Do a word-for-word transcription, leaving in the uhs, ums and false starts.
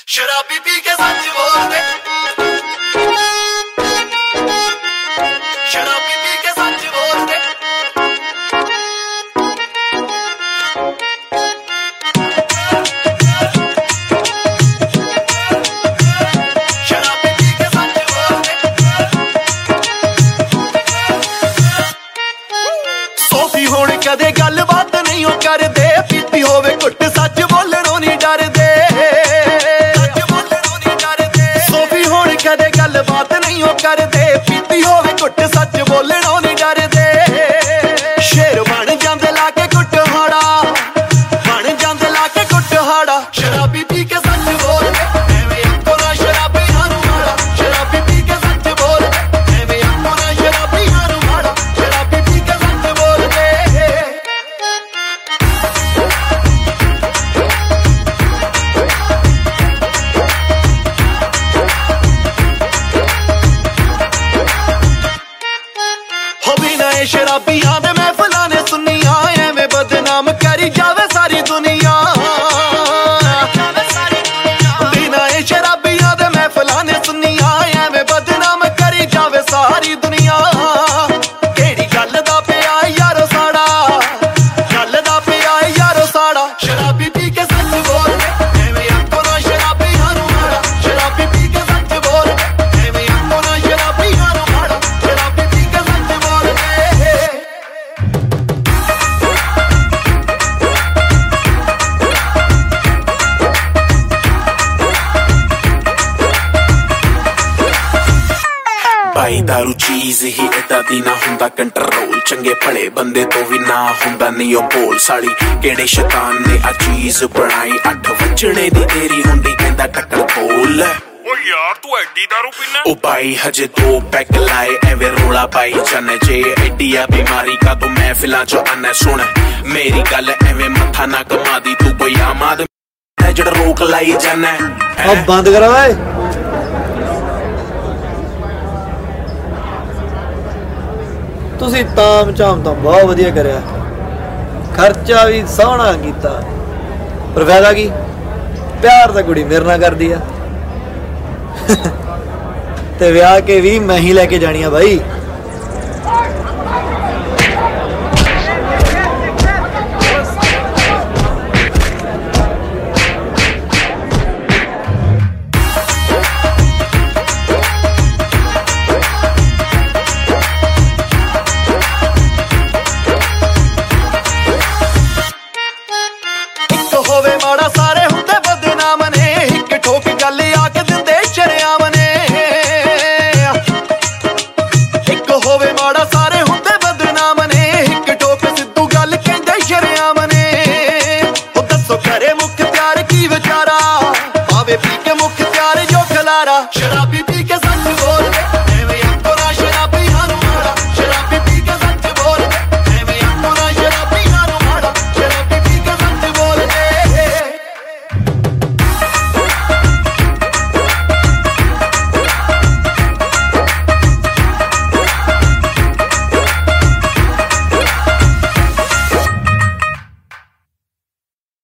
शराबी पी के सच बोलते, शराबी पी के सच बोलते, शराबी पी के सच बोलते। सोफी होण कदे गल बात नहीं हो करदे, पीती होवे कुट सच बोलणों नहीं डरदे। कदे गल बात नहीं हो करदे, पीती होवे कुट सच बोलणों नहीं डरदे। शेर बन जांदे लाके कुटहाड़ा, बन जांदे लाके कुटहाड़ा। शराबी पी के सच बोलदे, एवें आखो ना शराबियां नूं माड़ा। शराबी पी के सच बोलदे, एवें आखो ना शराबियां नूं माड़ा। शराबी पी के सच बोलदे। शराबियां दे महफिलां ने सुनिया, एवें बदनाम करी जावे सारी दुनिया। बिना ए शराबियां दे महफिलां ने सुनिया, एवें बदनाम करी जावे सारी दुनिया। केड़ी गल दा पिया यारो साड़ा, गल दा पिया यारो साड़ा। शराबी पी के सच बोलदे, एवें आखो ना शराबियां नूं माड़ा। शराबी पी के सच बोलदे, एवें आखो ना शराबियां नूं माड़ा। शराबी पी के सच बोलदे। भाई दारू चीज ही इदा दी ना हुंदा कंट्रोल, चंगे भले बंदे तो भी ना हुंदा नहीं ओ बोल। साली केड़े शैतान ने आ चीज बनाई, अठ वजणे दी देरी हुंदी कहंदा टक्कर बोल। ओ यार तू एडी दारू पीना? ओ भाई हजे दो पैक लाए, एवें रोला पाई जाने जे। एडी आ बीमारी का तो महफिलां चो आना। सुन मेरी गल, एवें मत्था ना कमा दी तू कोई आमाद जेड़ा रोक लाई जाना। अब बंद करो ओए। ਤੁਸੀਂ ਤਾਮ ਝਾਮ ਤਾਂ ਬਹੁਤ ਵਧੀਆ ਕਰਿਆ, ਖਰਚਾ ਵੀ ਸੋਹਣਾ ਕੀਤਾ, ਪਰ ਫਾਇਦਾ ਕੀ? ਪਿਆਰ ਤਾਂ ਕੁੜੀ ਮੇਰੇ ਨਾਲ ਕਰਦੀ ਆ ਤੇ ਵਿਆਹ ਕੇ ਵੀ ਮੈਂ ਹੀ ਲੈ ਕੇ ਜਾਣੀ ਆ ਬਾਈ।